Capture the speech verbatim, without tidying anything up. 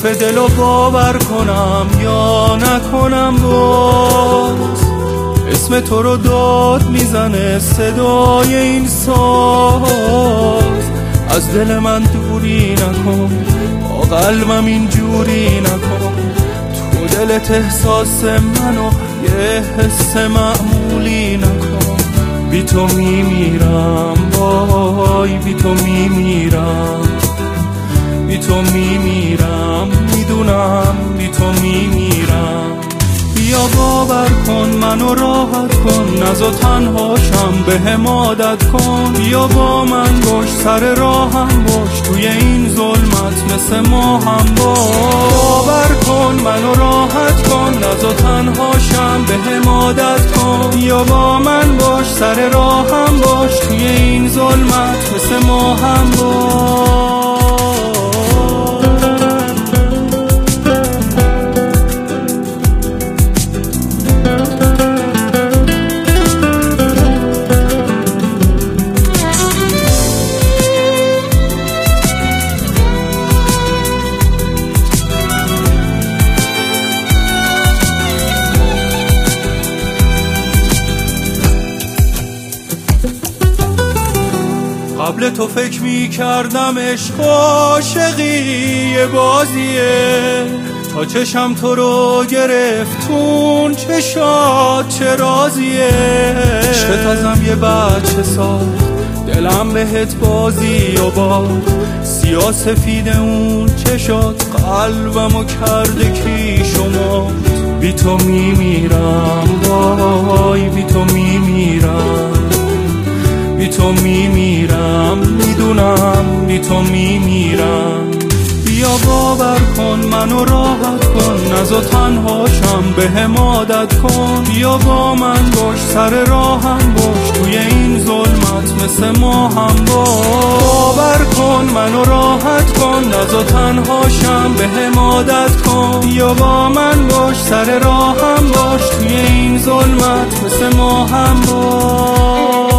حرف دلو باور کنم یا نکنم، باز اسم تو رو داد میزنه صدای این ساز. از دل من دوری نکن، با قلبم اینجوری نکن، تو دلت احساس منو یه حس معمولی نکن. بی تو میمیرم، وای بی تو میمیرم، بی تو میمیرم، میدونم بی تو میمیرم. بیا باور کن منو راحت کن، نزا تنهاشم بهم عادت کن. بیا با من باش، سر راهم باش، توی این ظلمت مثل ما هم باش. باور کن منو راحت کن، نزا تنهاشم بهم عادت کن. بیا با من باش، سر راهم باش، توی این ظلمت مثل ما هم باش. قبل تو فکر می کردم عشق عاشقی یه بازیه، تا چشم تو رو گرفتون چشات چه رازیه. عشقت ازم یه بچه ساخت، دلم بهت بازی و با سیاه سفید اون چشات قلبمو کرده کیش و مات. بی تو میمیرم، وای بی تو میمیرم، بی تو میمیرم، میدونم بی تو میمیرم. بیا باور کن منو راحت کن، نزا تنهاشم بهم عادت کن. بیا با من باش، سر راهم باش، توی این ظلمت مثل ما هم باش. باور کن منو راحت کن، نزا تنهاشم بهم عادت کن. بیا با من باش، سر راهم باش، توی این ظلمت مثل ما هم باش.